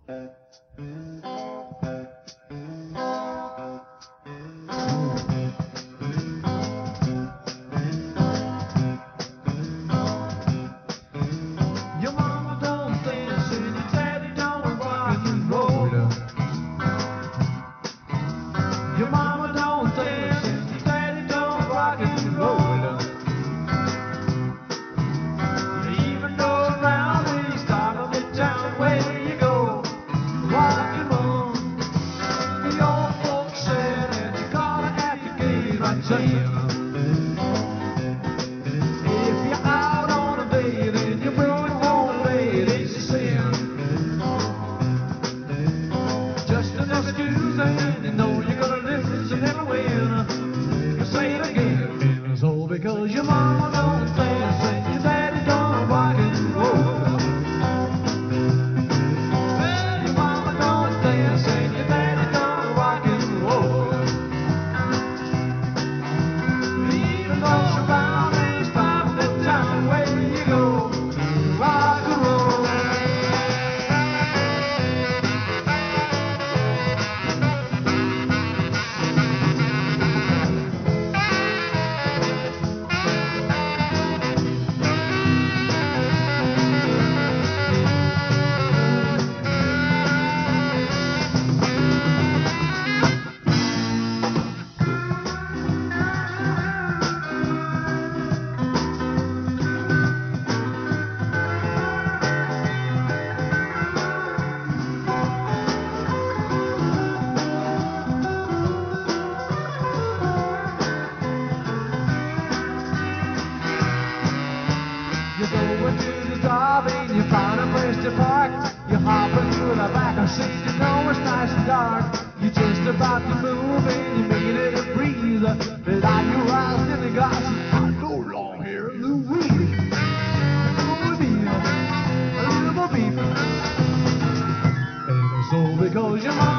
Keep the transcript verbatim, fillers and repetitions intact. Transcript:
Your mama don't dance and your daddy don't rock and roll. Your mama don't dance and your daddy don't rock and roll. Even though around the start of the town where you go, rock and roll. The old folks said that you gotta have to get right saying. If you're out on a date and you're bringing home late, it's a sin. Just an excuse and you know you're gonna lose and never win. Say it again. It's all because your mama don't dance and your daddy don't rock and roll. Well, your mama don't dance and your daddy don't rock and roll. Even though surroundings stop the town where you go, rock and roll. You go into the drive and you find a place to park. You hop into the back and seat, you know it's nice and dark. You're just about to move and you make it a breeze. But are you eyes in the glass? I go long hair, Louise. Little beef, a little beef. And so because your mom